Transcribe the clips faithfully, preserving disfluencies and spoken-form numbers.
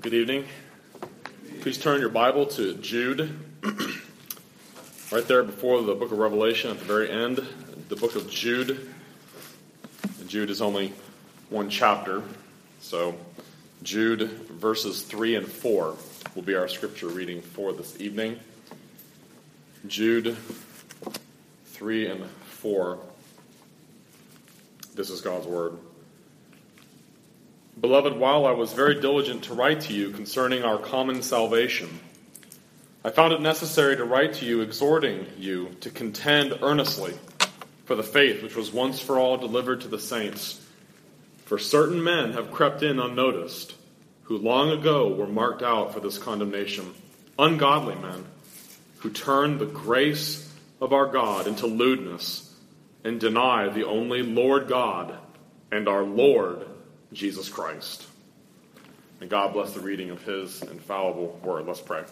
Good evening. Please turn your Bible to Jude. Right there before the book of Revelation at the very end, the book of Jude. Jude is only one chapter, so Jude verses three and four will be our scripture reading for this evening. Jude three and four. This is God's word. Beloved, while I was very diligent to write to you concerning our common salvation, I found it necessary to write to you, exhorting you to contend earnestly for the faith which was once for all delivered to the saints. For certain men have crept in unnoticed, who long ago were marked out for this condemnation, ungodly men, who turn the grace of our God into lewdness and deny the only Lord God and our Lord Jesus Christ. May God bless the reading of his infallible word. Let's pray.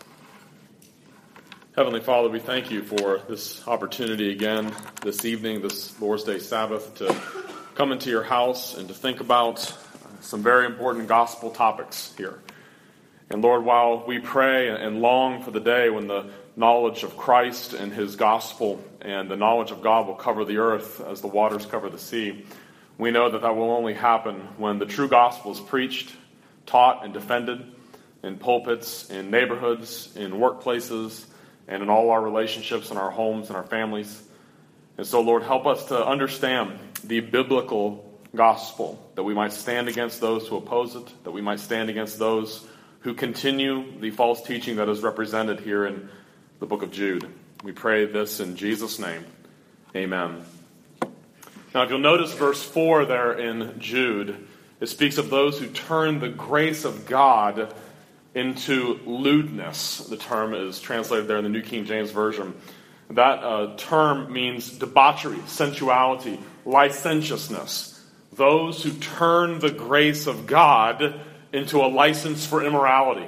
Heavenly Father, we thank you for this opportunity again this evening, this Lord's Day Sabbath, to come into your house and to think about some very important gospel topics here. And Lord, while we pray and long for the day when the knowledge of Christ and his gospel and the knowledge of God will cover the earth as the waters cover the sea, we know that that will only happen when the true gospel is preached, taught, and defended in pulpits, in neighborhoods, in workplaces, and in all our relationships in our homes and our families. And so, Lord, help us to understand the biblical gospel, that we might stand against those who oppose it, that we might stand against those who continue the false teaching that is represented here in the book of Jude. We pray this in Jesus' name. Amen. Now, if you'll notice verse four there in Jude, it speaks of those who turn the grace of God into lewdness. The term is translated there in the New King James Version. That uh, term means debauchery, sensuality, licentiousness. Those who turn the grace of God into a license for immorality.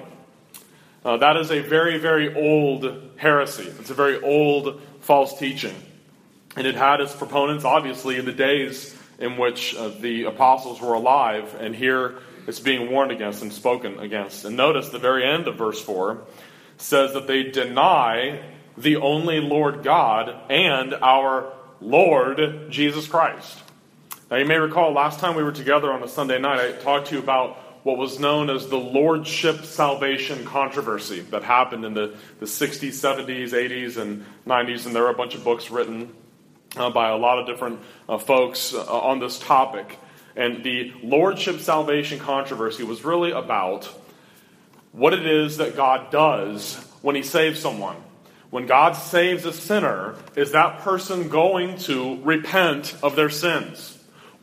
Uh, that is a very, very old heresy. It's a very old false teaching. And it had its proponents, obviously, in the days in which uh, the apostles were alive. And here it's being warned against and spoken against. And notice the very end of verse four says that they deny the only Lord God and our Lord Jesus Christ. Now you may recall last time we were together on a Sunday night, I talked to you about what was known as the Lordship Salvation controversy that happened in the, the sixties, seventies, eighties, and nineties. And there were a bunch of books written Uh, by a lot of different uh, folks uh, on this topic. And the Lordship Salvation controversy was really about what it is that God does when he saves someone. When God saves a sinner, is that person going to repent of their sins?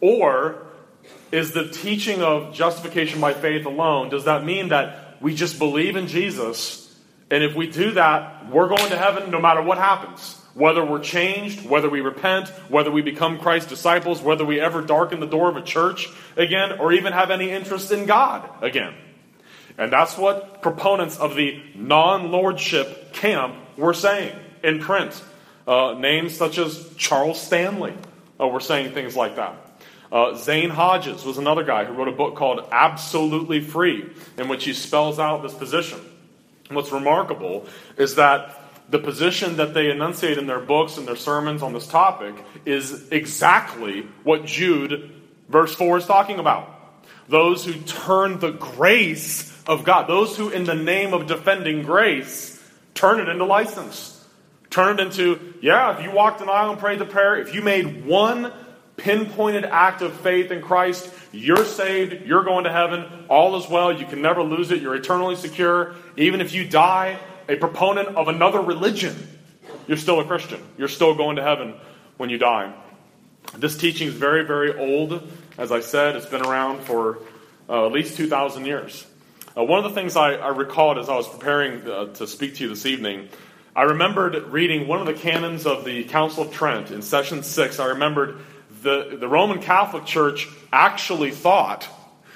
Or is the teaching of justification by faith alone, does that mean that we just believe in Jesus, and if we do that, we're going to heaven no matter what happens? Whether we're changed, whether we repent, whether we become Christ's disciples, whether we ever darken the door of a church again, or even have any interest in God again. And that's what proponents of the non-lordship camp were saying in print. Uh, names such as Charles Stanley uh, were saying things like that. Uh, Zane Hodges was another guy who wrote a book called Absolutely Free, in which he spells out this position. And what's remarkable is that the position that they enunciate in their books and their sermons on this topic is exactly what Jude, verse four, is talking about. Those who turn the grace of God, those who in the name of defending grace, turn it into license. Turn it into, yeah, if you walked an aisle and prayed the prayer, if you made one pinpointed act of faith in Christ, you're saved, you're going to heaven, all is well, you can never lose it, you're eternally secure. Even if you die a proponent of another religion, you're still a Christian. You're still going to heaven when you die. This teaching is very, very old. As I said, it's been around for uh, at least two thousand years. Uh, one of the things I, I recalled as I was preparing uh, to speak to you this evening, I remembered reading one of the canons of the Council of Trent in session six. I remembered the, the Roman Catholic Church actually thought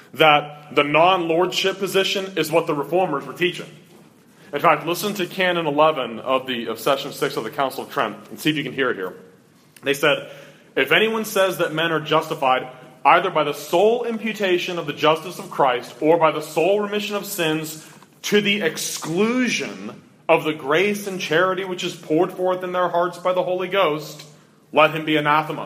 that the non-lordship position is what the Reformers were teaching. In fact, listen to Canon eleven of the of Session six of the Council of Trent and see if you can hear it here. They said, if anyone says that men are justified either by the sole imputation of the justice of Christ or by the sole remission of sins to the exclusion of the grace and charity which is poured forth in their hearts by the Holy Ghost, let him be anathema.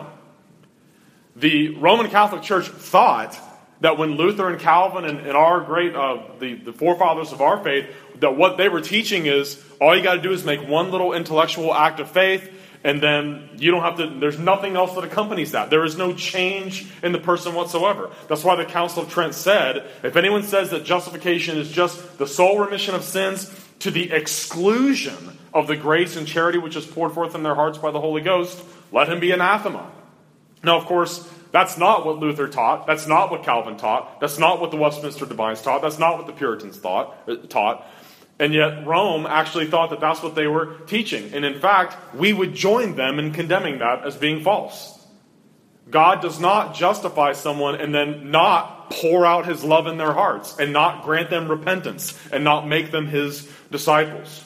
The Roman Catholic Church thought that when Luther and Calvin and, and our great, uh, the, the forefathers of our faith, that what they were teaching is all you got to do is make one little intellectual act of faith, and then you don't have to, there's nothing else that accompanies that. There is no change in the person whatsoever. That's why the Council of Trent said, if anyone says that justification is just the sole remission of sins to the exclusion of the grace and charity which is poured forth in their hearts by the Holy Ghost, let him be anathema. Now, of course, that's not what Luther taught. That's not what Calvin taught. That's not what the Westminster Divines taught. That's not what the Puritans thought, uh, taught. And yet Rome actually thought that that's what they were teaching. And in fact, we would join them in condemning that as being false. God does not justify someone and then not pour out his love in their hearts and not grant them repentance and not make them his disciples.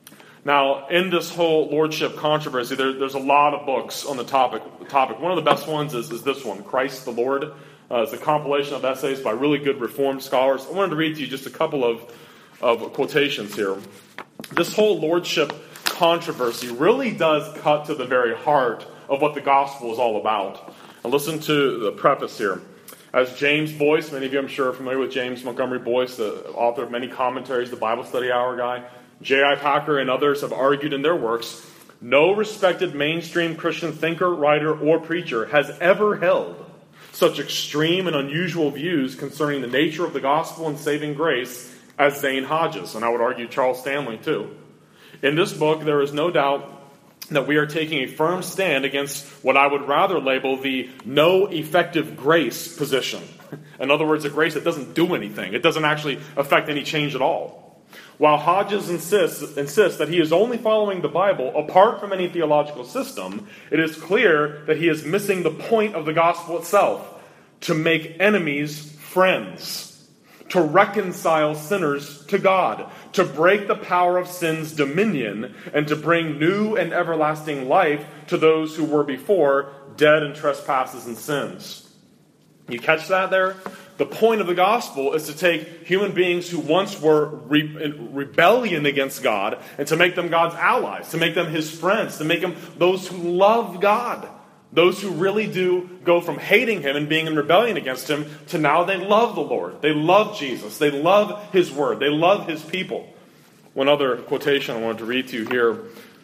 Now, in this whole lordship controversy, there, there's a lot of books on the topic. topic. One of the best ones is, is this one, Christ the Lord. Uh, it's a compilation of essays by really good Reformed scholars. I wanted to read to you just a couple of, of quotations here. This whole lordship controversy really does cut to the very heart of what the gospel is all about. And listen to the preface here. As James Boyce, many of you I'm sure are familiar with James Montgomery Boyce, the author of many commentaries, the Bible Study Hour guy, J I Packer and others have argued in their works, no respected mainstream Christian thinker, writer, or preacher has ever held such extreme and unusual views concerning the nature of the gospel and saving grace as Zane Hodges, and I would argue Charles Stanley too. In this book, there is no doubt that we are taking a firm stand against what I would rather label the no effective grace position. In other words, a grace that doesn't do anything. It doesn't actually affect any change at all. While Hodges insists, insists that he is only following the Bible apart from any theological system, it is clear that he is missing the point of the gospel itself: to make enemies friends, to reconcile sinners to God, to break the power of sin's dominion, and to bring new and everlasting life to those who were before dead in trespasses and sins. You catch that there? The point of the gospel is to take human beings who once were re- in rebellion against God and to make them God's allies, to make them his friends, to make them those who love God, those who really do go from hating him and being in rebellion against him to now they love the Lord. They love Jesus. They love his word. They love his people. One other quotation I wanted to read to you here.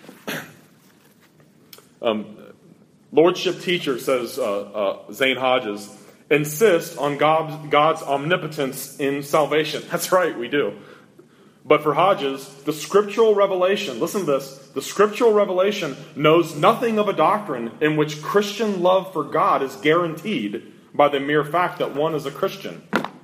Um, Lordship teacher, says uh, uh, Zane Hodges, insist on God's, God's omnipotence in salvation. That's right, we do. But for Hodges, the scriptural revelation, listen to this, the scriptural revelation knows nothing of a doctrine in which Christian love for God is guaranteed by the mere fact that one is a Christian.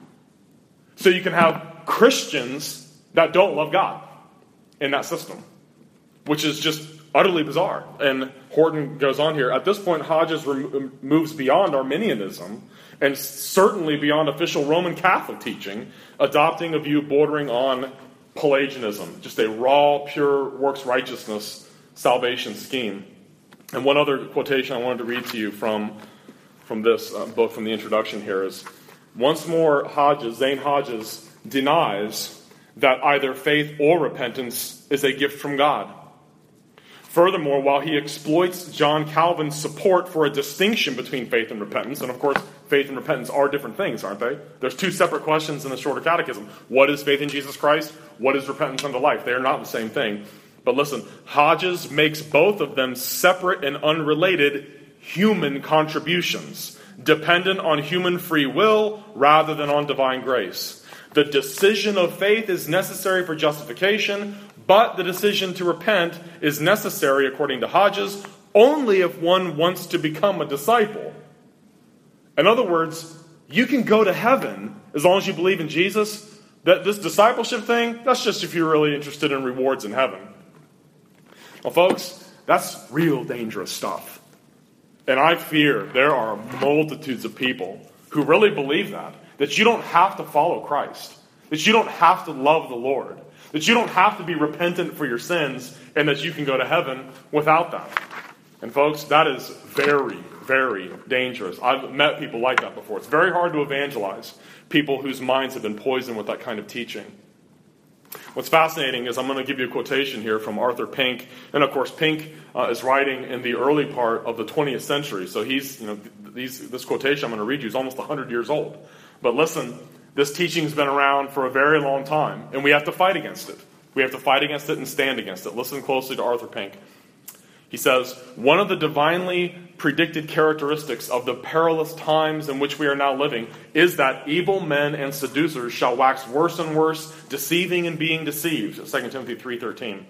So you can have Christians that don't love God in that system, which is just utterly bizarre. And Horton goes on here. At this point, Hodges rem- moves beyond Arminianism and certainly beyond official Roman Catholic teaching, adopting a view bordering on Pelagianism, just a raw, pure works righteousness salvation scheme. And one other quotation I wanted to read to you from, from this uh, book, from the introduction here, is once more Hodges, Zane Hodges, denies that either faith or repentance is a gift from God. Furthermore, while he exploits John Calvin's support for a distinction between faith and repentance, and of course, faith and repentance are different things, aren't they? There's two separate questions in the Shorter Catechism. What is faith in Jesus Christ? What is repentance unto life? They are not the same thing. But listen, Hodges makes both of them separate and unrelated human contributions, dependent on human free will rather than on divine grace. The decision of faith is necessary for justification, but the decision to repent is necessary, according to Hodges, only if one wants to become a disciple. In other words, you can go to heaven as long as you believe in Jesus. That this discipleship thing, that's just if you're really interested in rewards in heaven. Well, folks, that's real dangerous stuff. And I fear there are multitudes of people who really believe that. That you don't have to follow Christ. That you don't have to love the Lord. That you don't have to be repentant for your sins, and that you can go to heaven without that. And folks, that is very, very dangerous. I've met people like that before. It's very hard to evangelize people whose minds have been poisoned with that kind of teaching. What's fascinating is I'm going to give you a quotation here from Arthur Pink. And of course, Pink uh, is writing in the early part of the twentieth century. So he's, you know, these, this quotation I'm going to read you is almost one hundred years old. But listen, this teaching's been around for a very long time, and we have to fight against it. We have to fight against it and stand against it. Listen closely to Arthur Pink. He says, one of the divinely predicted characteristics of the perilous times in which we are now living is that evil men and seducers shall wax worse and worse, deceiving and being deceived. Second Timothy three thirteen.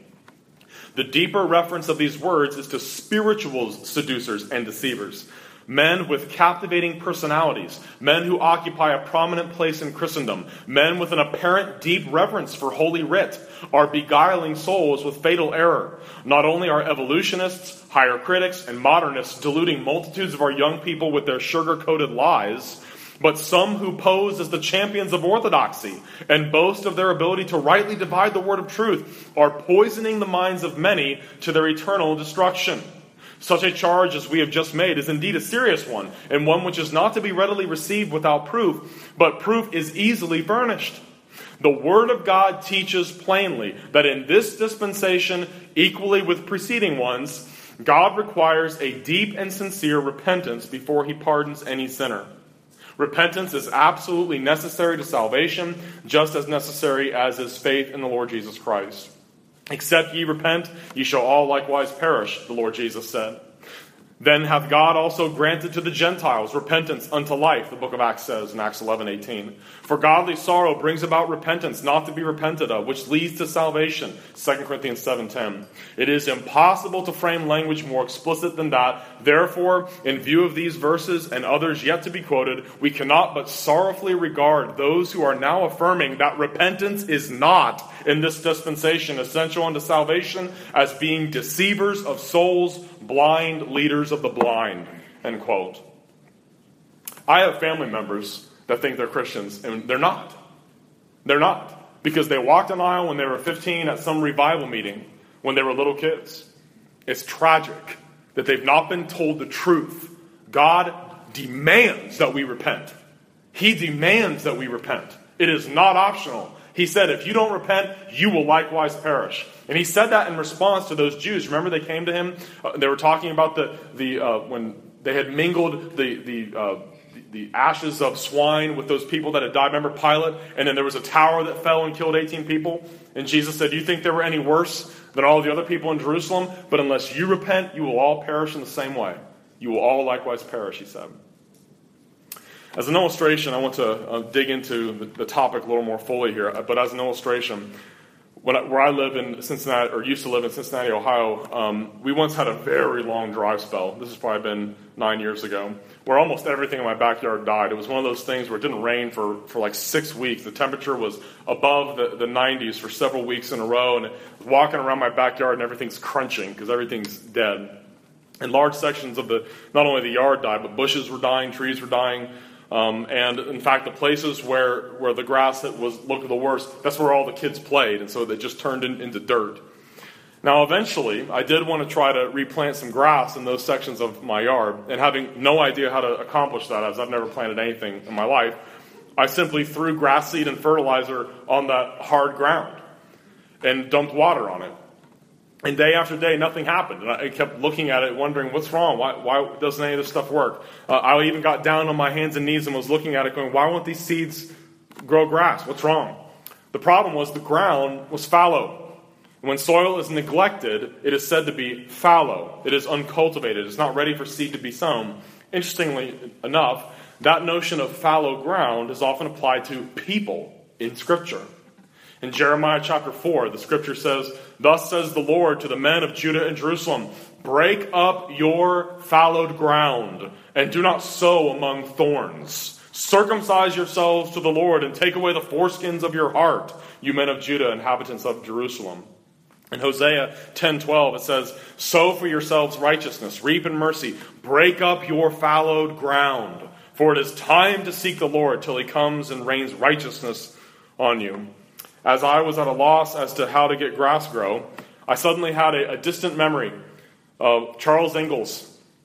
The deeper reference of these words is to spiritual seducers and deceivers. Men with captivating personalities, men who occupy a prominent place in Christendom, men with an apparent deep reverence for Holy Writ, are beguiling souls with fatal error. Not only are evolutionists, higher critics, and modernists deluding multitudes of our young people with their sugar-coated lies, but some who pose as the champions of orthodoxy and boast of their ability to rightly divide the word of truth are poisoning the minds of many to their eternal destruction. Such a charge as we have just made is indeed a serious one, and one which is not to be readily received without proof, but proof is easily furnished. The Word of God teaches plainly that in this dispensation, equally with preceding ones, God requires a deep and sincere repentance before He pardons any sinner. Repentance is absolutely necessary to salvation, just as necessary as is faith in the Lord Jesus Christ. Except ye repent, ye shall all likewise perish, the Lord Jesus said. Then hath God also granted to the Gentiles repentance unto life, the book of Acts says in Acts eleven eighteen. For godly sorrow brings about repentance not to be repented of, which leads to salvation, Second Corinthians seven ten. It is impossible to frame language more explicit than that. Therefore, in view of these verses and others yet to be quoted, we cannot but sorrowfully regard those who are now affirming that repentance is not, in this dispensation, essential unto salvation, as being deceivers of souls, blind leaders of the blind, end quote. I have family members that think they're Christians, and they're not. They're not. Because they walked an aisle when they were fifteen at some revival meeting when they were little kids. It's tragic that they've not been told the truth. God demands that we repent. He demands that we repent. It is not optional. He said, if you don't repent, you will likewise perish. And he said that in response to those Jews. Remember they came to him? Uh, they were talking about the, the uh, when they had mingled the, the, uh, the, the ashes of swine with those people that had died. Remember Pilate? And then there was a tower that fell and killed eighteen people. And Jesus said, do you think they were any worse than all the other people in Jerusalem? But unless you repent, you will all perish in the same way. You will all likewise perish, he said. As an illustration, I want to uh, dig into the, the topic a little more fully here. But as an illustration, when I, where I live in Cincinnati, or used to live in Cincinnati, Ohio, um, we once had a very long dry spell. This has probably been nine years ago, where almost everything in my backyard died. It was one of those things where it didn't rain for, for like six weeks. The temperature was above the, the nineties for several weeks in a row, and I was walking around my backyard and everything's crunching because everything's dead. And large sections of the, not only the yard died, but bushes were dying, trees were dying. Um, and in fact, the places where, where the grass that was looked the worst, that's where all the kids played, and so they just turned in, into dirt. Now, eventually, I did want to try to replant some grass in those sections of my yard, and having no idea how to accomplish that, as I've never planted anything in my life, I simply threw grass seed and fertilizer on that hard ground and dumped water on it. And day after day, nothing happened. And I kept looking at it, wondering, what's wrong? Why, why doesn't any of this stuff work? Uh, I even got down on my hands and knees and was looking at it going, why won't these seeds grow grass? What's wrong? The problem was the ground was fallow. And when soil is neglected, it is said to be fallow. It is uncultivated. It's not ready for seed to be sown. Interestingly enough, that notion of fallow ground is often applied to people in Scripture. In Jeremiah chapter four, the Scripture says, thus says the Lord to the men of Judah and Jerusalem, break up your fallowed ground, and do not sow among thorns. Circumcise yourselves to the Lord, and take away the foreskins of your heart, you men of Judah, inhabitants of Jerusalem. In Hosea ten twelve, it says, sow for yourselves righteousness, reap in mercy, break up your fallowed ground, for it is time to seek the Lord till he comes and rains righteousness on you. As I was at a loss as to how to get grass grow, I suddenly had a, a distant memory of Charles Ingalls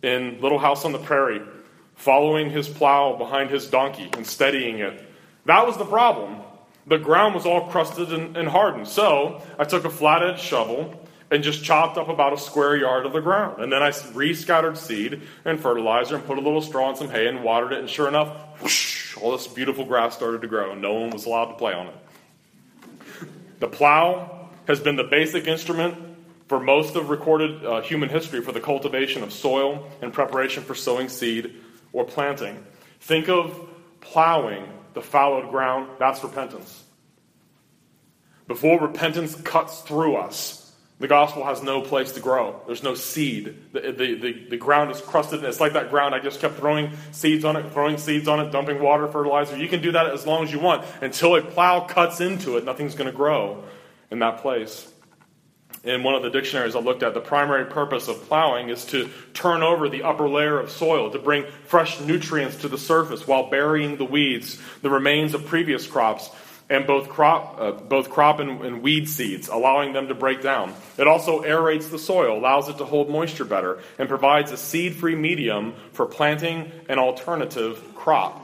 in Little House on the Prairie, following his plow behind his donkey and steadying it. That was the problem. The ground was all crusted and, and hardened. So I took a flat-edged shovel and just chopped up about a square yard of the ground. And then I re-scattered seed and fertilizer and put a little straw and some hay and watered it. And sure enough, whoosh, all this beautiful grass started to grow, and no one was allowed to play on it. The plow has been the basic instrument for most of recorded uh, human history for the cultivation of soil and preparation for sowing seed or planting. Think of plowing the fallowed ground. That's repentance. Before repentance cuts through us, the gospel has no place to grow. There's no seed. The, the, the, the ground is crusted. It's like that ground. I just kept throwing seeds on it, throwing seeds on it, dumping water, fertilizer. You can do that as long as you want. Until a plow cuts into it, nothing's going to grow in that place. In one of the dictionaries I looked at, the primary purpose of plowing is to turn over the upper layer of soil, to bring fresh nutrients to the surface while burying the weeds, the remains of previous crops, and both crop, uh, both crop and, and weed seeds, allowing them to break down. It also aerates the soil, allows it to hold moisture better, and provides a seed-free medium for planting an alternative crop.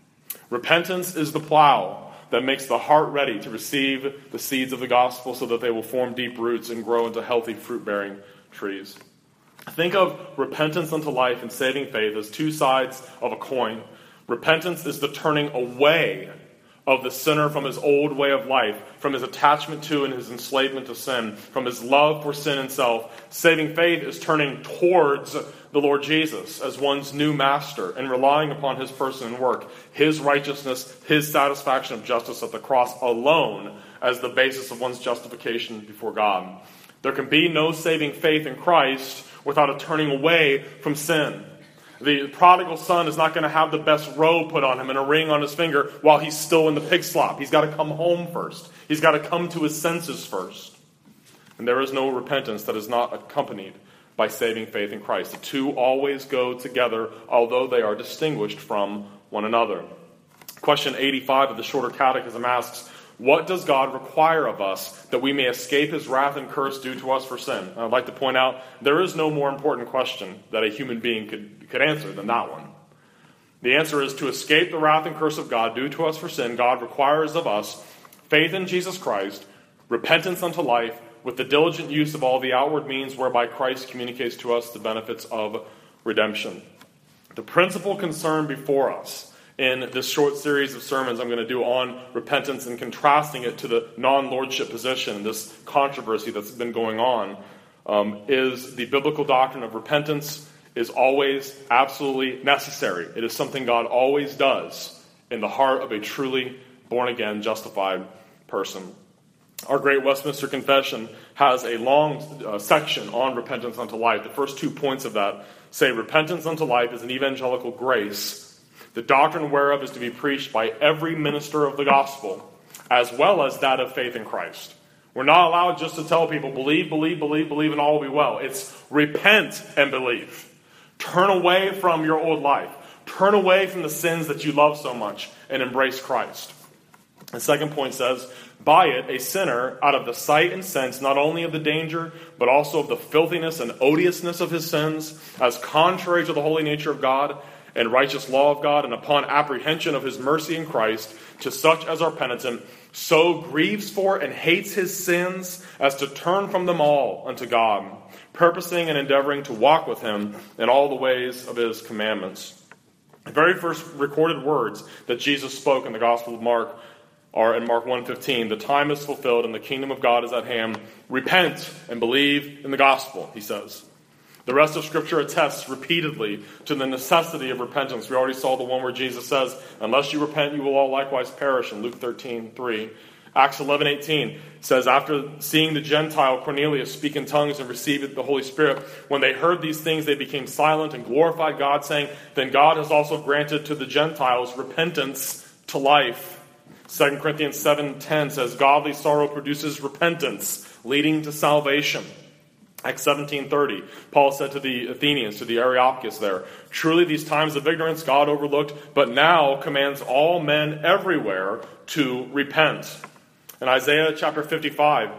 Repentance is the plow that makes the heart ready to receive the seeds of the gospel so that they will form deep roots and grow into healthy fruit-bearing trees. Think of repentance unto life and saving faith as two sides of a coin. Repentance is the turning away of the sinner from his old way of life, from his attachment to and his enslavement to sin, from his love for sin and self. Saving faith is turning towards the Lord Jesus as one's new master and relying upon his person and work, his righteousness, his satisfaction of justice at the cross alone as the basis of one's justification before God. There can be no saving faith in Christ without a turning away from sin. The prodigal son is not going to have the best robe put on him and a ring on his finger while he's still in the pig slop. He's got to come home first. He's got to come to his senses first. And there is no repentance that is not accompanied by saving faith in Christ. The two always go together, although they are distinguished from one another. Question eighty-five of the Shorter Catechism asks, what does God require of us that we may escape his wrath and curse due to us for sin? And I'd like to point out, there is no more important question that a human being could, could answer than that one. The answer is to escape the wrath and curse of God due to us for sin, God requires of us faith in Jesus Christ, repentance unto life, with the diligent use of all the outward means whereby Christ communicates to us the benefits of redemption. The principal concern before us in this short series of sermons I'm going to do on repentance and contrasting it to the non-lordship position, this controversy that's been going on, um, is the biblical doctrine of repentance is always absolutely necessary. It is something God always does in the heart of a truly born-again, justified person. Our great Westminster Confession has a long uh, section on repentance unto life. The first two points of that say, repentance unto life is an evangelical grace, the doctrine whereof is to be preached by every minister of the gospel, as well as that of faith in Christ. We're not allowed just to tell people, believe, believe, believe, believe, and all will be well. It's repent and believe. Turn away from your old life. Turn away from the sins that you love so much and embrace Christ. The second point says, by it, a sinner, out of the sight and sense not only of the danger, but also of the filthiness and odiousness of his sins, as contrary to the holy nature of God and righteous law of God, and upon apprehension of his mercy in Christ, to such as are penitent, so grieves for and hates his sins as to turn from them all unto God, purposing and endeavoring to walk with him in all the ways of his commandments. The very first recorded words that Jesus spoke in the Gospel of Mark are in Mark one fifteen. The time is fulfilled and the kingdom of God is at hand. Repent and believe in the gospel, he says. The rest of Scripture attests repeatedly to the necessity of repentance. We already saw the one where Jesus says, unless you repent, you will all likewise perish, in Luke thirteen three. Acts eleven eighteen says, after seeing the Gentile Cornelius speak in tongues and receive the Holy Spirit, when they heard these things, they became silent and glorified God, saying, then God has also granted to the Gentiles repentance to life. Second Corinthians seven ten says, godly sorrow produces repentance, leading to salvation. Acts seventeen thirty, Paul said to the Athenians, to the Areopagus there, truly these times of ignorance God overlooked, but now commands all men everywhere to repent. In Isaiah chapter fifty-five,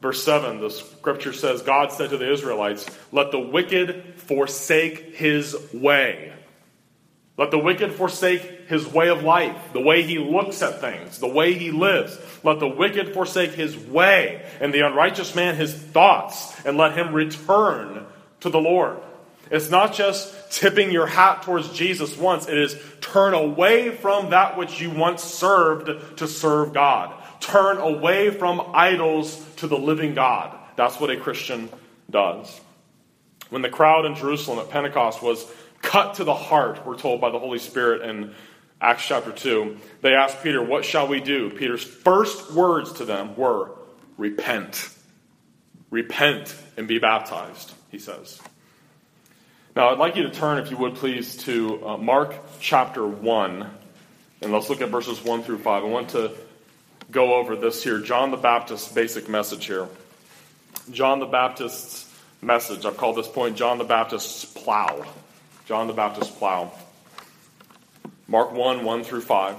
Verse seven, the scripture says, God said to the Israelites, let the wicked forsake his way. Let the wicked forsake his way of life, the way he looks at things, the way he lives. Let the wicked forsake his way, and the unrighteous man his thoughts, and let him return to the Lord. It's not just tipping your hat towards Jesus once. It is turn away from that which you once served to serve God. Turn away from idols to the living God. That's what a Christian does. When the crowd in Jerusalem at Pentecost was cut to the heart, we're told by the Holy Spirit in Acts chapter two, they asked Peter, what shall we do? Peter's first words to them were, repent. Repent and be baptized, he says. Now, I'd like you to turn, if you would please, to uh, Mark chapter one, and let's look at verses one through five. I want to go over this here, John the Baptist's basic message here. John the Baptist's message. I've called this point John the Baptist's plow. John the Baptist's plow. Mark one, one through five.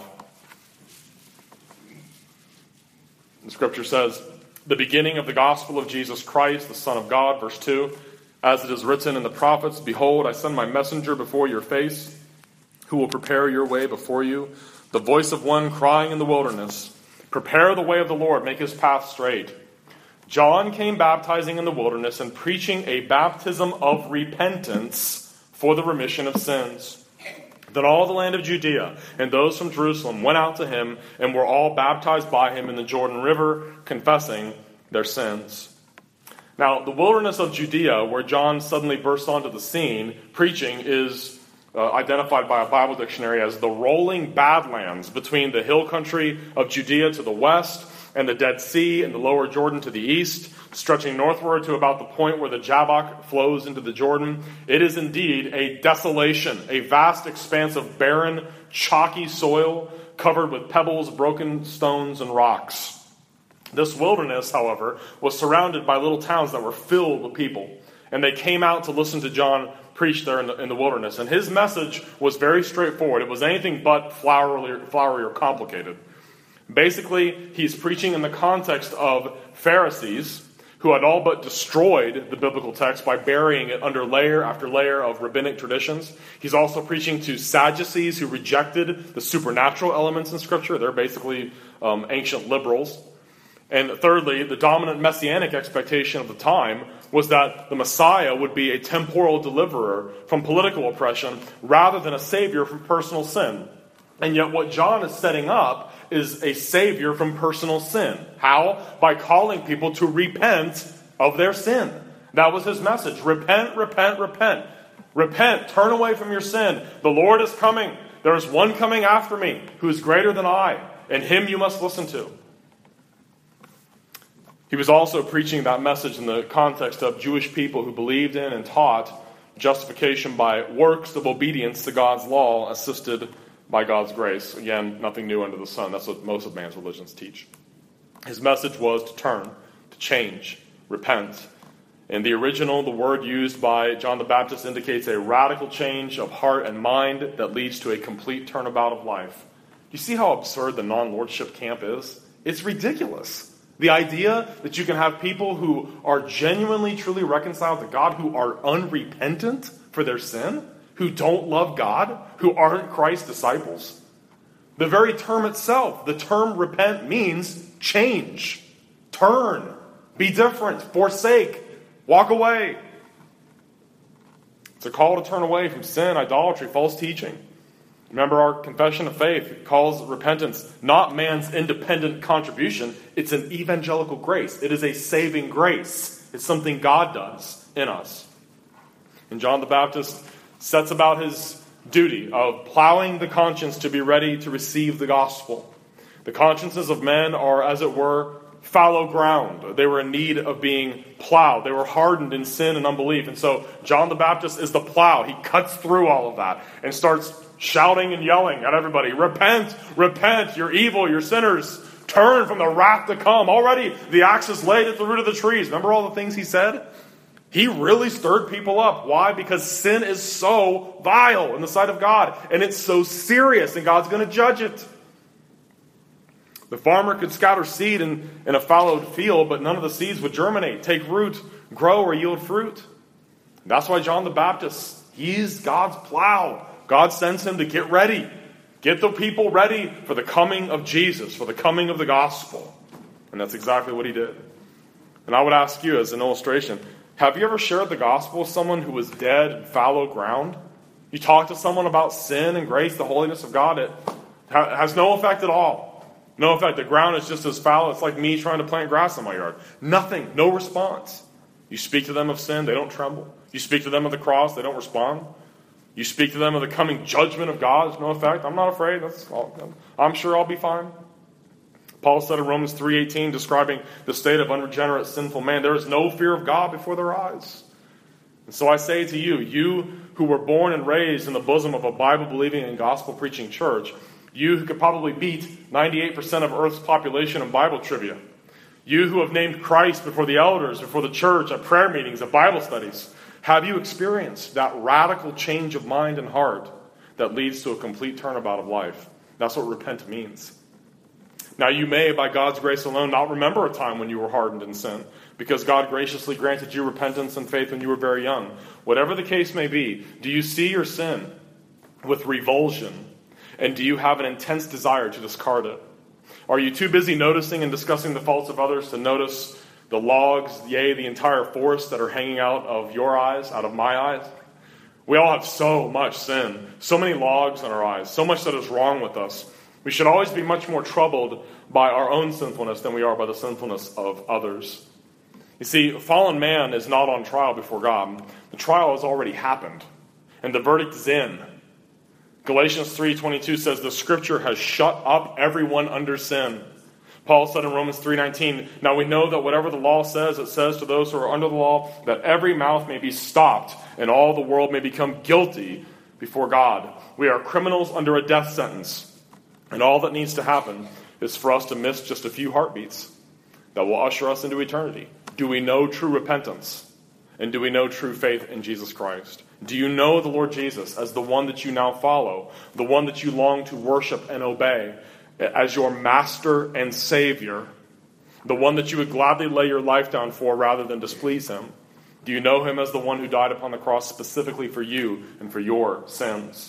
The scripture says, the beginning of the gospel of Jesus Christ, the Son of God, verse two, as it is written in the prophets, behold, I send my messenger before your face, who will prepare your way before you. The voice of one crying in the wilderness, prepare the way of the Lord, make his path straight. John came baptizing in the wilderness and preaching a baptism of repentance for the remission of sins. Then all the land of Judea and those from Jerusalem went out to him and were all baptized by him in the Jordan River, confessing their sins. Now, the wilderness of Judea, where John suddenly bursts onto the scene, preaching, is uh, identified by a Bible dictionary as the rolling badlands between the hill country of Judea to the west and the Dead Sea and the lower Jordan to the east, stretching northward to about the point where the Jabbok flows into the Jordan. It is indeed a desolation, a vast expanse of barren, chalky soil covered with pebbles, broken stones, and rocks. This wilderness, however, was surrounded by little towns that were filled with people. And they came out to listen to John preach there in the, in the wilderness. And his message was very straightforward. It was anything but flowery, flowery or complicated. Basically, he's preaching in the context of Pharisees who had all but destroyed the biblical text by burying it under layer after layer of rabbinic traditions. He's also preaching to Sadducees who rejected the supernatural elements in Scripture. They're basically um, ancient liberals. And thirdly, the dominant messianic expectation of the time was that the Messiah would be a temporal deliverer from political oppression rather than a savior from personal sin. And yet what John is setting up is a savior from personal sin. How? By calling people to repent of their sin. That was his message. Repent, repent, repent. Repent, turn away from your sin. The Lord is coming. There is one coming after me who is greater than I, and him you must listen to. He was also preaching that message in the context of Jewish people who believed in and taught justification by works of obedience to God's law, assisted by God's grace. Again, nothing new under the sun. That's what most of man's religions teach. His message was to turn, to change, repent. In the original, the word used by John the Baptist indicates a radical change of heart and mind that leads to a complete turnabout of life. You see how absurd the non-lordship camp is? It's ridiculous. The idea that you can have people who are genuinely, truly reconciled to God, who are unrepentant for their sin, who don't love God, who aren't Christ's disciples. The very term itself, the term repent, means change, turn, be different, forsake, walk away. It's a call to turn away from sin, idolatry, false teaching. Remember, our confession of faith calls repentance not man's independent contribution. It's an evangelical grace. It is a saving grace. It's something God does in us. And John the Baptist sets about his duty of plowing the conscience to be ready to receive the gospel. The consciences of men are, as it were, fallow ground. They were in need of being plowed. They were hardened in sin and unbelief. And so John the Baptist is the plow. He cuts through all of that and starts shouting and yelling at everybody, repent, repent, you're evil, you're sinners, turn from the wrath to come. Already the axe is laid at the root of the trees. Remember all the things he said? He really stirred people up. Why? Because sin is so vile in the sight of God, and it's so serious, and God's going to judge it. The farmer could scatter seed in, in a fallowed field, but none of the seeds would germinate, take root, grow, or yield fruit. That's why John the Baptist, he's God's plow. God sends him to get ready. Get the people ready for the coming of Jesus, for the coming of the gospel. And that's exactly what he did. And I would ask you as an illustration, have you ever shared the gospel with someone who was dead in fallow ground? You talk to someone about sin and grace, the holiness of God, it has no effect at all. No effect. The ground is just as fallow. It's like me trying to plant grass in my yard. Nothing. No response. You speak to them of sin, they don't tremble. You speak to them of the cross, they don't respond. You speak to them of the coming judgment of God, there's no effect. I'm not afraid. That's all. I'm sure I'll be fine. Paul said in Romans three eighteen, describing the state of unregenerate, sinful man, there is no fear of God before their eyes. And so I say to you, you who were born and raised in the bosom of a Bible-believing and gospel-preaching church, you who could probably beat ninety-eight percent of Earth's population in Bible trivia, you who have named Christ before the elders, before the church, at prayer meetings, at Bible studies, have you experienced that radical change of mind and heart that leads to a complete turnabout of life? That's what repent means. Now you may, by God's grace alone, not remember a time when you were hardened in sin, because God graciously granted you repentance and faith when you were very young. Whatever the case may be, do you see your sin with revulsion? And do you have an intense desire to discard it? Are you too busy noticing and discussing the faults of others to notice the logs, yea, the entire forest that are hanging out of your eyes, out of my eyes? We all have so much sin, so many logs in our eyes, so much that is wrong with us. We should always be much more troubled by our own sinfulness than we are by the sinfulness of others. You see, fallen man is not on trial before God. The trial has already happened, and the verdict is in. Galatians three twenty-two says, the scripture has shut up everyone under sin. Paul said in Romans three nineteen, now we know that whatever the law says, it says to those who are under the law, that every mouth may be stopped, and all the world may become guilty before God. We are criminals under a death sentence. And all that needs to happen is for us to miss just a few heartbeats that will usher us into eternity. Do we know true repentance? And do we know true faith in Jesus Christ? Do you know the Lord Jesus as the one that you now follow, the one that you long to worship and obey, as your master and savior, the one that you would gladly lay your life down for rather than displease him? Do you know him as the one who died upon the cross specifically for you and for your sins?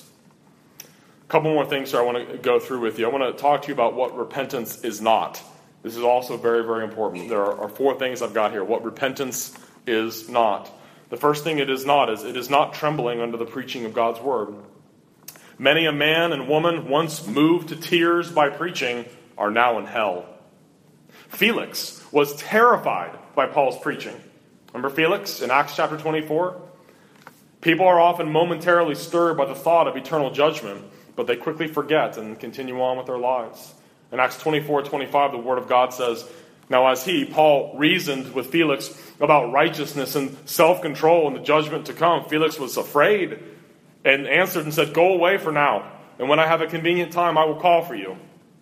A couple more things here I want to go through with you. I want to talk to you about what repentance is not. This is also very, very important. There are four things I've got here. What repentance is not. The first thing it is not is it is not trembling under the preaching of God's word. Many a man and woman once moved to tears by preaching are now in hell. Felix was terrified by Paul's preaching. Remember Felix in Acts chapter twenty-four? People are often momentarily stirred by the thought of eternal judgment, but they quickly forget and continue on with their lives. In Acts twenty-four twenty-five, the Word of God says, now as he, Paul, reasoned with Felix about righteousness and self-control and the judgment to come, Felix was afraid and answered and said, go away for now, and when I have a convenient time, I will call for you.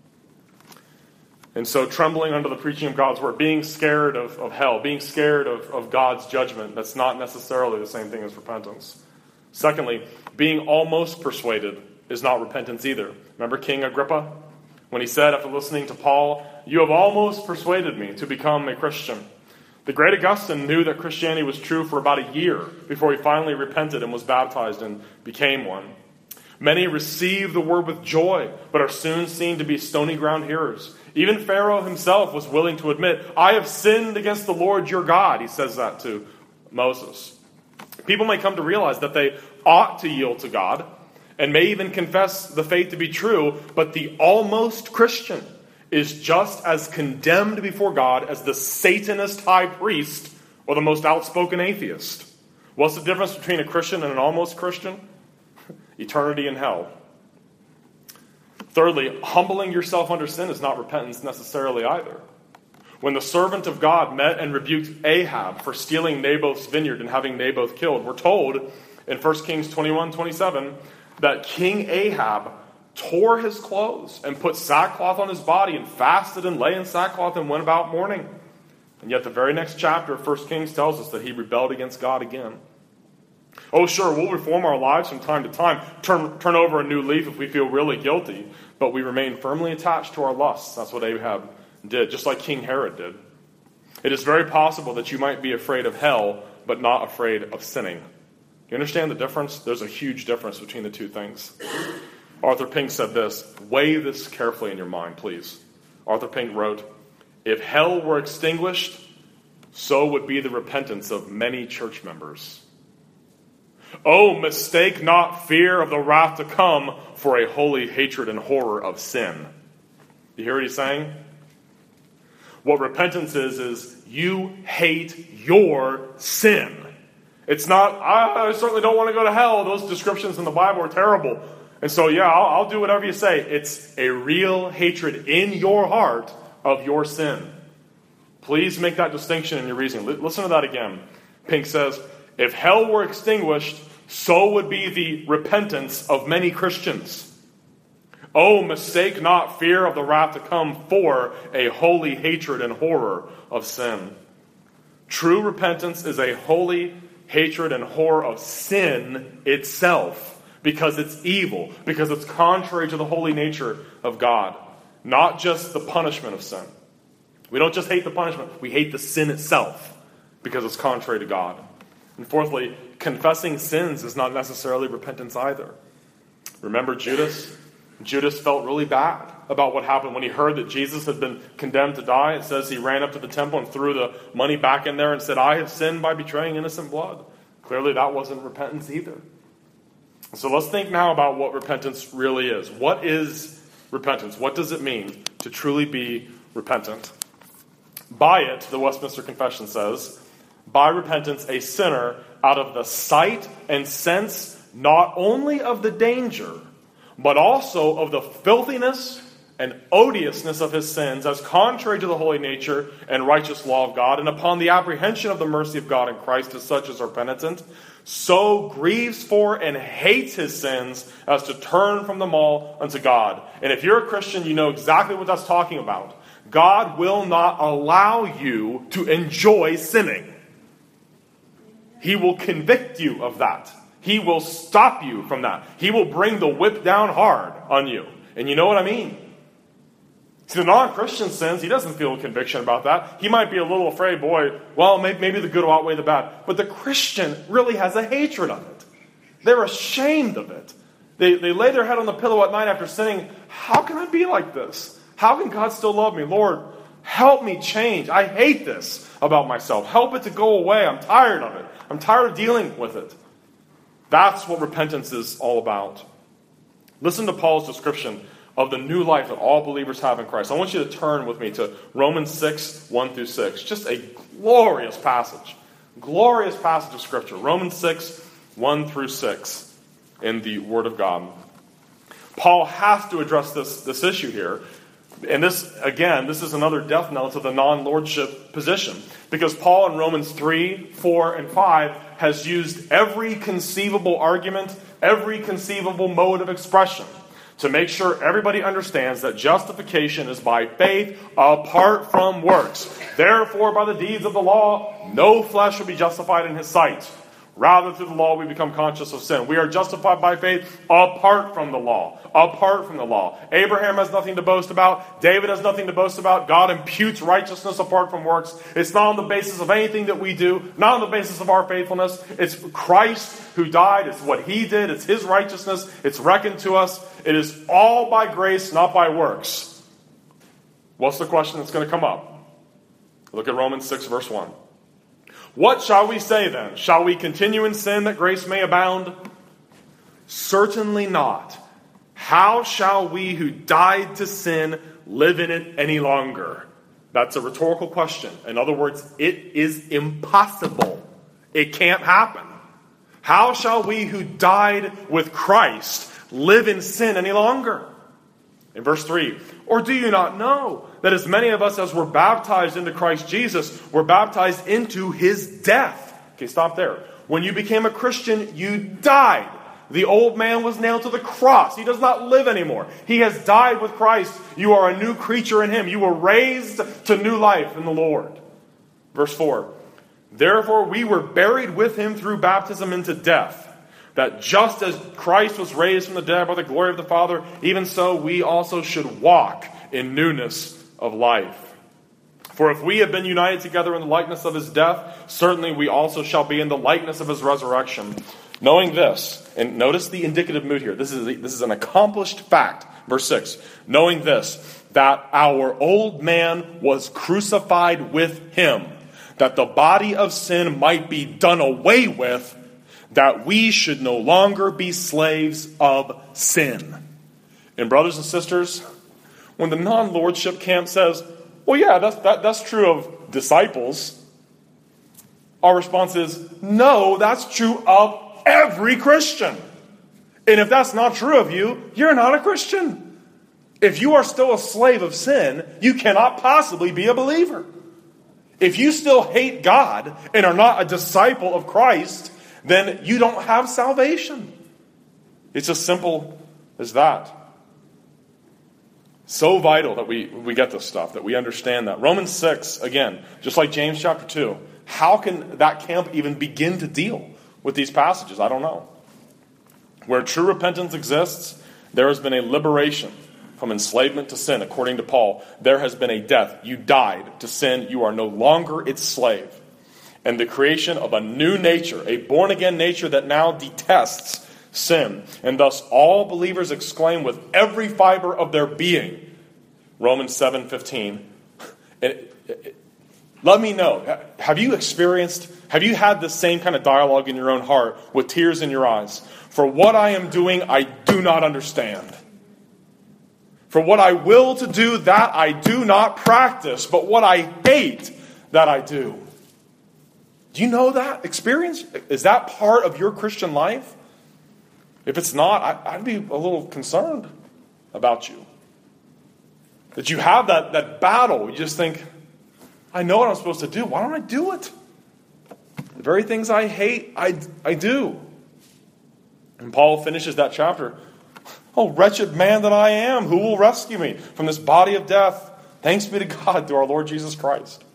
And so trembling under the preaching of God's word, being scared of, of hell, being scared of, of God's judgment, that's not necessarily the same thing as repentance. Secondly, being almost persuaded is not repentance either. Remember King Agrippa? When he said after listening to Paul, you have almost persuaded me to become a Christian. The great Augustine knew that Christianity was true for about a year before he finally repented and was baptized and became one. Many receive the word with joy, but are soon seen to be stony ground hearers. Even Pharaoh himself was willing to admit, I have sinned against the Lord your God. He says that to Moses. People may come to realize that they ought to yield to God and may even confess the faith to be true, but the almost Christian is just as condemned before God as the Satanist high priest or the most outspoken atheist. What's the difference between a Christian and an almost Christian? Eternity in hell. Thirdly, humbling yourself under sin is not repentance necessarily either. When the servant of God met and rebuked Ahab for stealing Naboth's vineyard and having Naboth killed, we're told in First Kings twenty-one twenty-seven that King Ahab tore his clothes and put sackcloth on his body and fasted and lay in sackcloth and went about mourning. And yet the very next chapter of First Kings tells us that he rebelled against God again. Oh, sure, we'll reform our lives from time to time, turn, turn over a new leaf if we feel really guilty, but we remain firmly attached to our lusts. That's what Ahab did, just like King Herod did. It is very possible that you might be afraid of hell, but not afraid of sinning. You understand the difference? There's a huge difference between the two things. Arthur Pink said this, weigh this carefully in your mind, please. Arthur Pink wrote, if hell were extinguished, so would be the repentance of many church members. Oh, mistake not fear of the wrath to come for a holy hatred and horror of sin. You hear what he's saying? What repentance is, is you hate your sin. It's not, I certainly don't want to go to hell. Those descriptions in the Bible are terrible. And so, yeah, I'll, I'll do whatever you say. It's a real hatred in your heart of your sin. Please make that distinction in your reasoning. Listen to that again. Pink says, if hell were extinguished, so would be the repentance of many Christians. Oh, mistake not fear of the wrath to come for a holy hatred and horror of sin. True repentance is a holy hatred and horror of sin itself, because it's evil, because it's contrary to the holy nature of God, not just the punishment of sin. We don't just hate the punishment, we hate the sin itself, because it's contrary to God. And fourthly, confessing sins is not necessarily repentance either. Remember Judas? Judas felt really bad about what happened when he heard that Jesus had been condemned to die. It says he ran up to the temple and threw the money back in there and said, I have sinned by betraying innocent blood. Clearly that wasn't repentance either. So let's think now about what repentance really is. What is repentance? What does it mean to truly be repentant? By it, the Westminster Confession says, by repentance, a sinner, out of the sight and sense not only of the danger, but also of the filthiness and odiousness of his sins, as contrary to the holy nature and righteous law of God, and upon the apprehension of the mercy of God in Christ to such as are penitent, so grieves for and hates his sins as to turn from them all unto God. And if you're a Christian, you know exactly what that's talking about. God will not allow you to enjoy sinning. He will convict you of that. He will stop you from that. He will bring the whip down hard on you. And you know what I mean? See, the non-Christian sins, he doesn't feel a conviction about that. He might be a little afraid, boy, well, maybe, maybe the good will outweigh the bad. But the Christian really has a hatred of it. They're ashamed of it. They, they lay their head on the pillow at night after sinning. How can I be like this? How can God still love me? Lord, help me change. I hate this about myself. Help it to go away. I'm tired of it. I'm tired of dealing with it. That's what repentance is all about. Listen to Paul's description of the new life that all believers have in Christ. I want you to turn with me to Romans six, one through six. Just a glorious passage. Glorious passage of Scripture. Romans six, one through six in the Word of God. Paul has to address this, this issue here. And this, again, this is another death knell to the non-lordship position. Because Paul in Romans three, four, and five has used every conceivable argument, every conceivable mode of expression to make sure everybody understands that justification is by faith apart from works. Therefore, by the deeds of the law, no flesh will be justified in his sight. Rather, through the law, we become conscious of sin. We are justified by faith apart from the law. Apart from the law. Abraham has nothing to boast about. David has nothing to boast about. God imputes righteousness apart from works. It's not on the basis of anything that we do. Not on the basis of our faithfulness. It's Christ who died. It's what he did. It's his righteousness. It's reckoned to us. It is all by grace, not by works. What's the question that's going to come up? Look at Romans six, verse one. What shall we say then? Shall we continue in sin that grace may abound? Certainly not. How shall we who died to sin live in it any longer? That's a rhetorical question. In other words, it is impossible. It can't happen. How shall we who died with Christ live in sin any longer? In verse three, or do you not know that as many of us as were baptized into Christ Jesus were baptized into his death? Okay, stop there. When you became a Christian, you died. The old man was nailed to the cross. He does not live anymore. He has died with Christ. You are a new creature in him. You were raised to new life in the Lord. Verse four, Therefore we were buried with him through baptism into death, that just as Christ was raised from the dead by the glory of the Father, even so we also should walk in newness of life. For if we have been united together in the likeness of his death, certainly we also shall be in the likeness of his resurrection. Knowing this, and notice the indicative mood here. This is, this is an accomplished fact. Verse six. Knowing this, that our old man was crucified with him, that the body of sin might be done away with, that we should no longer be slaves of sin. And brothers and sisters, when the non-lordship camp says, well, yeah, that's, that, that's true of disciples, our response is, no, that's true of every Christian. And if that's not true of you, you're not a Christian. If you are still a slave of sin, you cannot possibly be a believer. If you still hate God and are not a disciple of Christ, then you don't have salvation. It's as simple as that. So vital that we, we get this stuff, that we understand that. Romans six, again, just like James chapter two, how can that camp even begin to deal with these passages? I don't know. Where true repentance exists, there has been a liberation from enslavement to sin. According to Paul, there has been a death. You died to sin. You are no longer its slave. And the creation of a new nature, a born-again nature that now detests sin. And thus all believers exclaim with every fiber of their being, Romans seven fifteen. Let me know, have you experienced, have you had the same kind of dialogue in your own heart with tears in your eyes? For what I am doing, I do not understand. For what I will to do, that I do not practice. But what I hate, that I do. Do you know that experience? Is that part of your Christian life? If it's not, I, I'd be a little concerned about you. That you have that, that battle. You just think, I know what I'm supposed to do. Why don't I do it? The very things I hate, I, I do. And Paul finishes that chapter. Oh, wretched man that I am, who will rescue me from this body of death? Thanks be to God through our Lord Jesus Christ.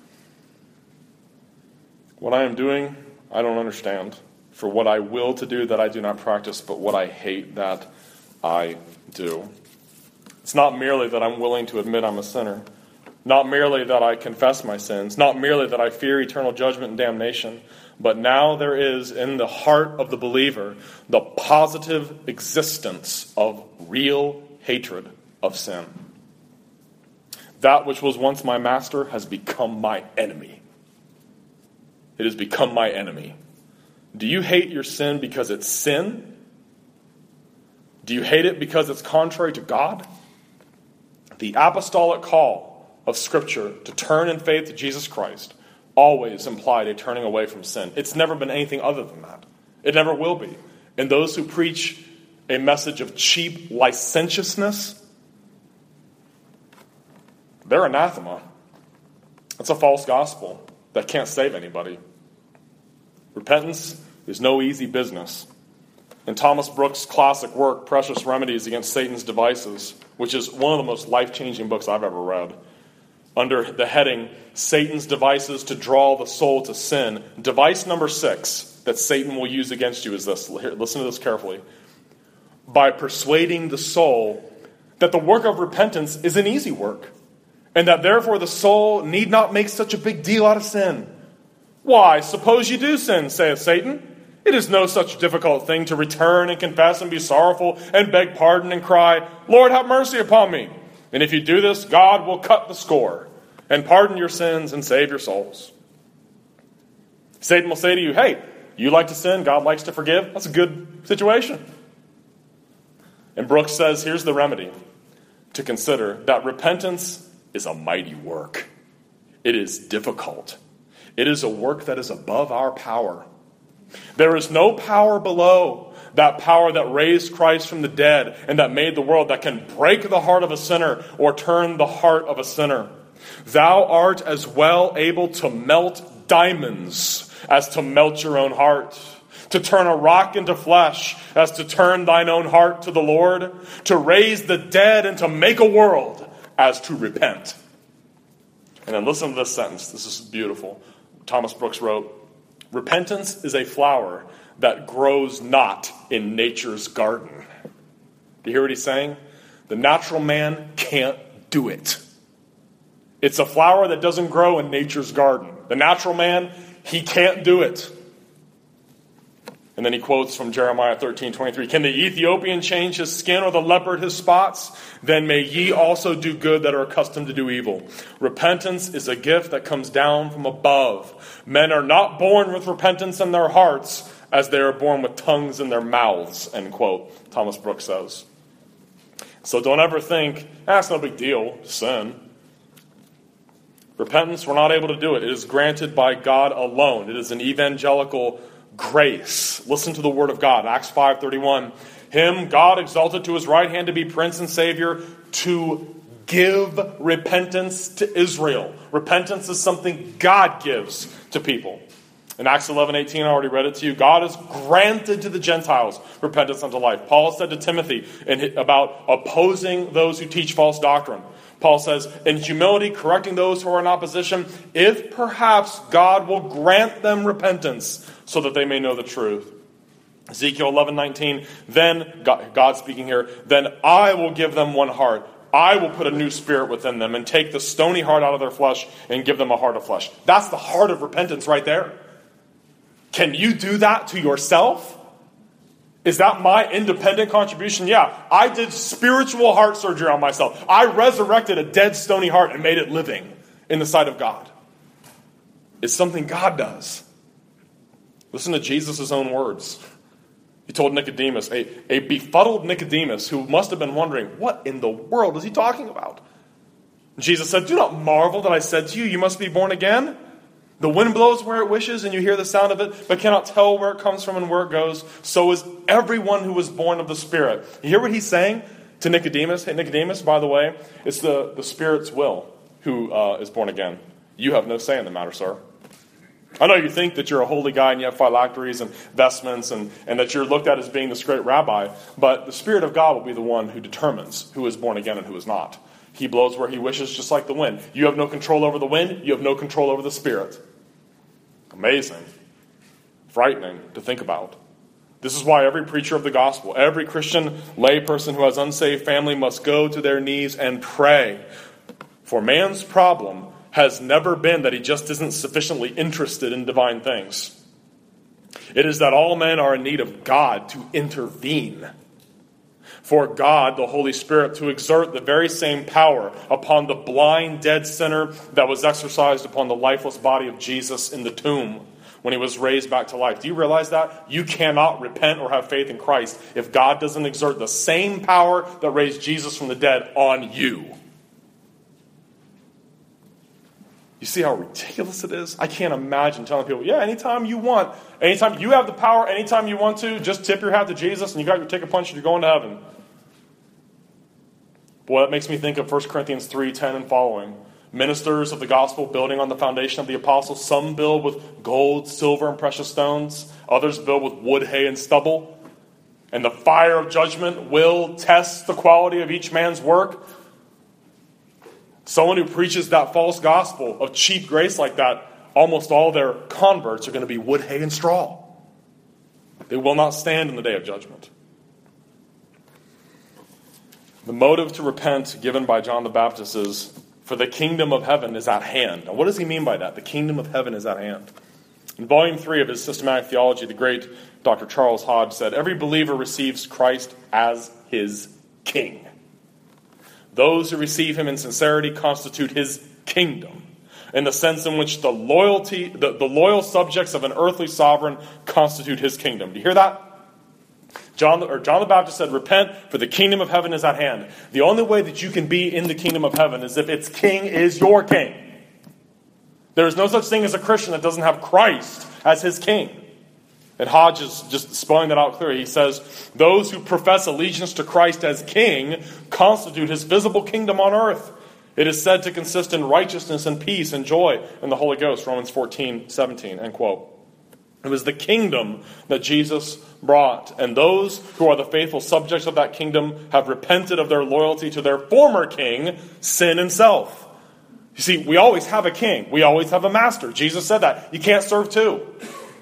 What I am doing, I don't understand. For what I will to do, that I do not practice, but what I hate, that I do. It's not merely that I'm willing to admit I'm a sinner. Not merely that I confess my sins. Not merely that I fear eternal judgment and damnation. But now there is in the heart of the believer the positive existence of real hatred of sin. That which was once my master has become my enemy. It has become my enemy. Do you hate your sin because it's sin? Do you hate it because it's contrary to God? The apostolic call of Scripture to turn in faith to Jesus Christ always implied a turning away from sin. It's never been anything other than that. It never will be. And those who preach a message of cheap licentiousness, they're anathema. That's a false gospel that can't save anybody. Repentance is no easy business. In Thomas Brooks' classic work, Precious Remedies Against Satan's Devices, which is one of the most life-changing books I've ever read, under the heading, Satan's Devices to Draw the Soul to Sin, device number six that Satan will use against you is this. Here, listen to this carefully. By persuading the soul that the work of repentance is an easy work, and that therefore the soul need not make such a big deal out of sin. Why, suppose you do sin, saith Satan. It is no such difficult thing to return and confess and be sorrowful and beg pardon and cry, Lord, have mercy upon me. And if you do this, God will cut the score and pardon your sins and save your souls. Satan will say to you, hey, you like to sin, God likes to forgive. That's a good situation. And Brooks says, here's the remedy to consider, that repentance is a mighty work. It is difficult. It is a work that is above our power. There is no power below that power that raised Christ from the dead and that made the world, that can break the heart of a sinner or turn the heart of a sinner. Thou art as well able to melt diamonds as to melt your own heart, to turn a rock into flesh as to turn thine own heart to the Lord, to raise the dead and to make a world as to repent. And then listen to this sentence. This is beautiful. Thomas Brooks wrote, Repentance is a flower that grows not in nature's garden. Do you hear what he's saying? The natural man can't do it. It's a flower that doesn't grow in nature's garden. The natural man, he can't do it. And then he quotes from Jeremiah thirteen twenty-three, "Can the Ethiopian change his skin or the leopard his spots? Then may ye also do good that are accustomed to do evil." Repentance is a gift that comes down from above. Men are not born with repentance in their hearts as they are born with tongues in their mouths, end quote, Thomas Brooks says. So don't ever think, that's no big deal, sin. Repentance, we're not able to do it. It is granted by God alone. It is an evangelical grace. Listen to the word of God. Acts five thirty-one. Him God exalted to his right hand to be Prince and Savior, to give repentance to Israel. Repentance is something God gives to people. In Acts eleven eighteen, I already read it to you. God has granted to the Gentiles repentance unto life. Paul said to Timothy in, about opposing those who teach false doctrine. Paul says, in humility, correcting those who are in opposition, if perhaps God will grant them repentance so that they may know the truth. Ezekiel eleven nineteen, then, God, God speaking here, then I will give them one heart. I will put a new spirit within them and take the stony heart out of their flesh and give them a heart of flesh. That's the heart of repentance right there. Can you do that to yourself? Is that my independent contribution? Yeah, I did spiritual heart surgery on myself. I resurrected a dead, stony heart and made it living in the sight of God. It's something God does. Listen to Jesus' own words. He told Nicodemus, a, a befuddled Nicodemus who must have been wondering, what in the world is he talking about? Jesus said, do not marvel that I said to you, you must be born again. The wind blows where it wishes, and you hear the sound of it, but cannot tell where it comes from and where it goes. So is everyone who was born of the Spirit. You hear what he's saying to Nicodemus? Hey, Nicodemus, by the way, it's the, the Spirit's will who uh, is born again. You have no say in the matter, sir. I know you think that you're a holy guy and you have phylacteries and vestments and, and that you're looked at as being this great rabbi, but the Spirit of God will be the one who determines who is born again and who is not. He blows where he wishes, just like the wind. You have no control over the wind. You have no control over the Spirit. Amazing. Frightening to think about. This is why every preacher of the gospel, every Christian layperson who has unsaved family must go to their knees and pray. For man's problem has never been that he just isn't sufficiently interested in divine things. It is that all men are in need of God to intervene. For God, the Holy Spirit, to exert the very same power upon the blind, dead sinner that was exercised upon the lifeless body of Jesus in the tomb when he was raised back to life. Do you realize that? You cannot repent or have faith in Christ if God doesn't exert the same power that raised Jesus from the dead on you. You see how ridiculous it is? I can't imagine telling people, yeah, anytime you want, anytime you have the power, anytime you want to, just tip your hat to Jesus and you got your ticket punched and you're going to heaven. Boy, that makes me think of First Corinthians three ten and following. Ministers of the gospel building on the foundation of the apostles. Some build with gold, silver, and precious stones. Others build with wood, hay, and stubble. And the fire of judgment will test the quality of each man's work. Someone who preaches that false gospel of cheap grace like that, almost all their converts are going to be wood, hay, and straw. They will not stand in the day of judgment. The motive to repent given by John the Baptist is, for the kingdom of heaven is at hand. Now, what does he mean by that? The kingdom of heaven is at hand. In volume three of his Systematic Theology, the great Doctor Charles Hodge said, every believer receives Christ as his king. Those who receive him in sincerity constitute his kingdom, in the sense in which the loyalty, the, the loyal subjects of an earthly sovereign constitute his kingdom. Do you hear that? John, or John the Baptist said, repent, for the kingdom of heaven is at hand. The only way that you can be in the kingdom of heaven is if its king is your king. There is no such thing as a Christian that doesn't have Christ as his king. And Hodge is just spelling that out clearly. He says, those who profess allegiance to Christ as king constitute his visible kingdom on earth. It is said to consist in righteousness and peace and joy in the Holy Ghost, Romans fourteen seventeen, end quote. It was the kingdom that Jesus brought. And those who are the faithful subjects of that kingdom have repented of their loyalty to their former king, sin and self. You see, we always have a king. We always have a master. Jesus said that. You can't serve two.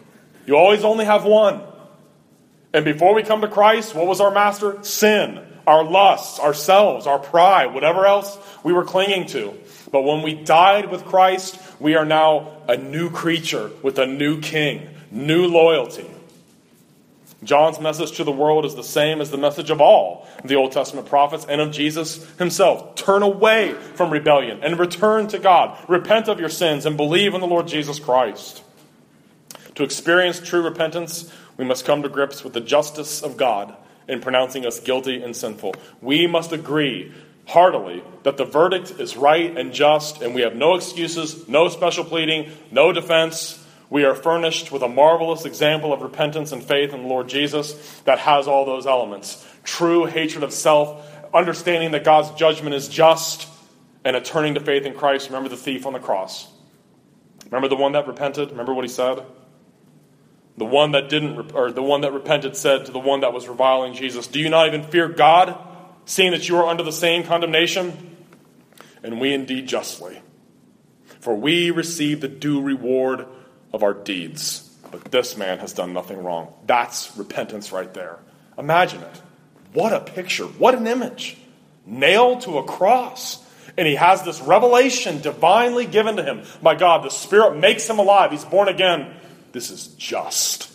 You always only have one. And before we come to Christ, what was our master? Sin, our lusts, ourselves, our pride, whatever else we were clinging to. But when we died with Christ, we are now a new creature with a new king, new loyalty. John's message to the world is the same as the message of all the Old Testament prophets and of Jesus himself. Turn away from rebellion and return to God. Repent of your sins and believe in the Lord Jesus Christ. To experience true repentance, we must come to grips with the justice of God in pronouncing us guilty and sinful. We must agree heartily that the verdict is right and just, and we have no excuses, no special pleading, no defense. We are furnished with a marvelous example of repentance and faith in the Lord Jesus that has all those elements. True hatred of self, understanding that God's judgment is just, and a turning to faith in Christ. Remember the thief on the cross. Remember the one that repented? Remember what he said? The one that didn't, or the one that repented said to the one that was reviling Jesus, "Do you not even fear God, seeing that you are under the same condemnation? And we indeed justly. For we receive the due reward of our deeds. But this man has done nothing wrong." That's repentance right there. Imagine it. What a picture. What an image. Nailed to a cross. And he has this revelation divinely given to him by God. The Spirit makes him alive. He's born again. This is just.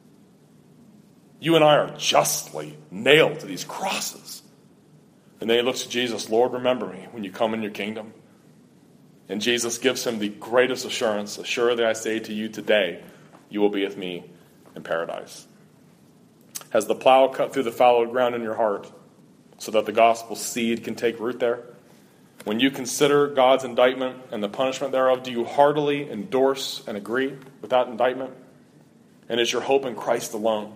You and I are justly nailed to these crosses. And then he looks at Jesus, "Lord, remember me when you come in your kingdom." And Jesus gives him the greatest assurance, "Assuredly I say to you today, you will be with me in paradise." Has the plow cut through the fallow ground in your heart so that the gospel seed can take root there? When you consider God's indictment and the punishment thereof, do you heartily endorse and agree with that indictment? And is your hope in Christ alone?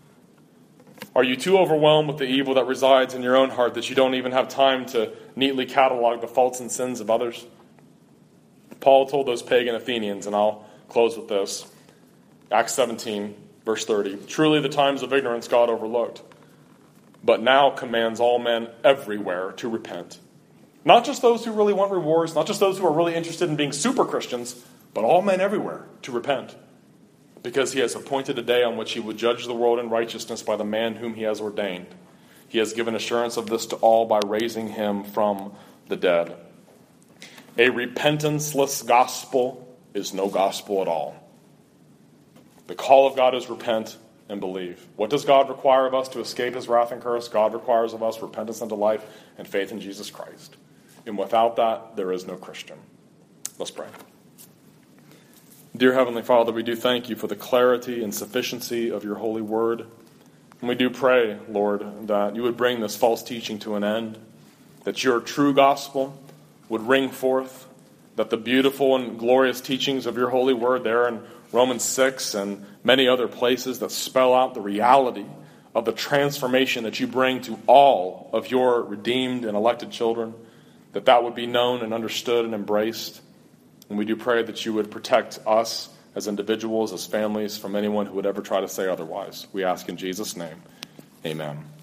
Are you too overwhelmed with the evil that resides in your own heart that you don't even have time to neatly catalog the faults and sins of others? Paul told those pagan Athenians, and I'll close with this. Acts seventeen, verse thirty. "Truly the times of ignorance God overlooked, but now commands all men everywhere to repent." Not just those who really want rewards, not just those who are really interested in being super Christians, but all men everywhere to repent. Because he has appointed a day on which he will judge the world in righteousness by the man whom he has ordained. He has given assurance of this to all by raising him from the dead. A repentanceless gospel is no gospel at all. The call of God is repent and believe. What does God require of us to escape his wrath and curse? God requires of us repentance unto life and faith in Jesus Christ. And without that, there is no Christian. Let's pray. Dear Heavenly Father, we do thank you for the clarity and sufficiency of your holy word. And we do pray, Lord, that you would bring this false teaching to an end, that your true gospel would ring forth, that the beautiful and glorious teachings of your holy word there in Romans six and many other places that spell out the reality of the transformation that you bring to all of your redeemed and elected children, that that would be known and understood and embraced. And we do pray that you would protect us as individuals, as families, from anyone who would ever try to say otherwise. We ask in Jesus' name, amen.